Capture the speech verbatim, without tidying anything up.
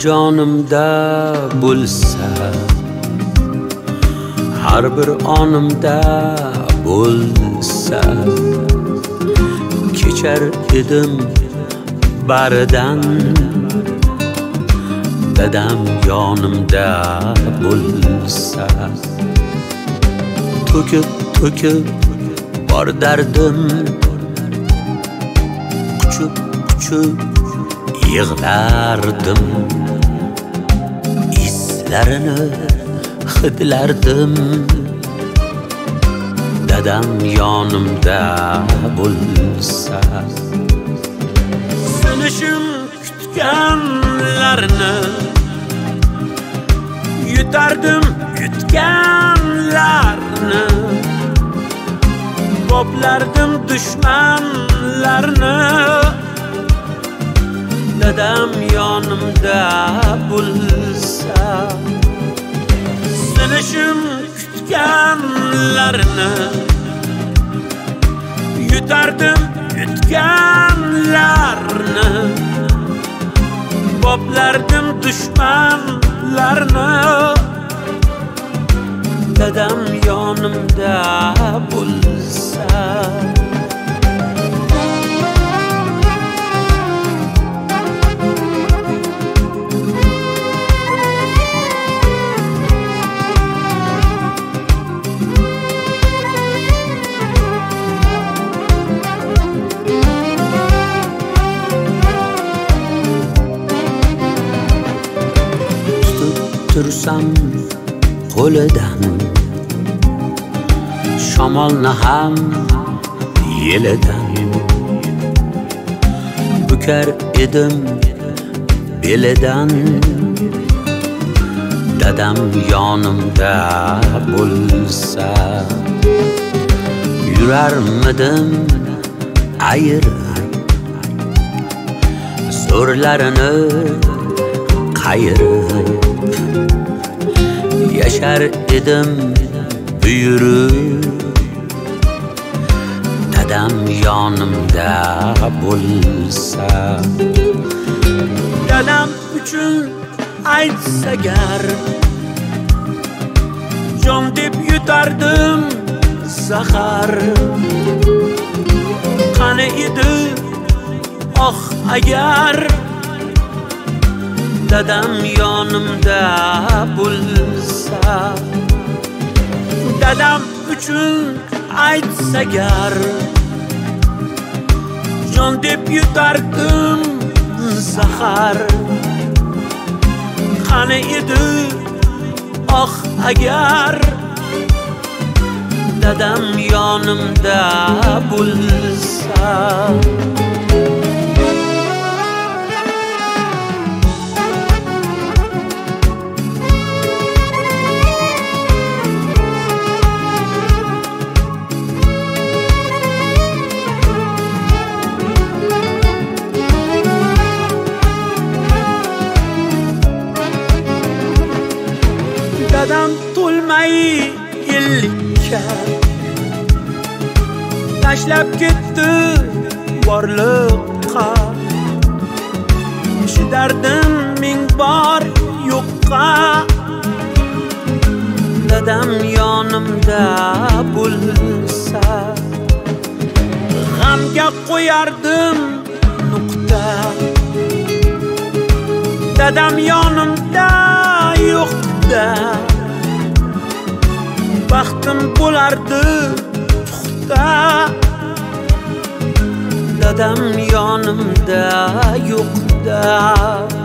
jonimda bo'lsa, har bir onimda bo'lsa, kechar edim baridan. Dadam yonimda bo'lsa, to'kib to'kib bor dardim, quchib quchib yig'lardim. Islarini hidlardim. Dadam yonimda bo'lsa, sinishim kutganlarni yutardim, yutganlarni boplardim, dushmanlarni. Dadam yonimda bo'lsa, sinishim kutganlarni yutardim, yutganlarni boplardim, dushmanlarni. Dadam yonimda bo'lsa, tursam qo'lidan, shamolni ham yelidan bukar edim belidan. Dadam yonimda bo'lsa, yurarmidim ayirib, zo'rlarini qayirib. Yashar edim buyurib, dadam yonimda bo'lsa. Dadam uchun aytsa gar, jon deb yutardim zahar. Qani edi oh agar, dadam yonimda bo'lsa. Dadam uchun aytsa gar, jon deb yutardim zahar. Qani edi oh agar, dadam yonimda bo'lsa. Dadam to'lmay ellikka tashlab ketdi borliqqa. Chidardim ming bor yo'qqa. Dadam yonimda bo'lsa, g'amga qo'yardim nuqta. Dadam yonimda yo'qda, baxtim bo'lardi puxta. Dadam yonimda yo'qda,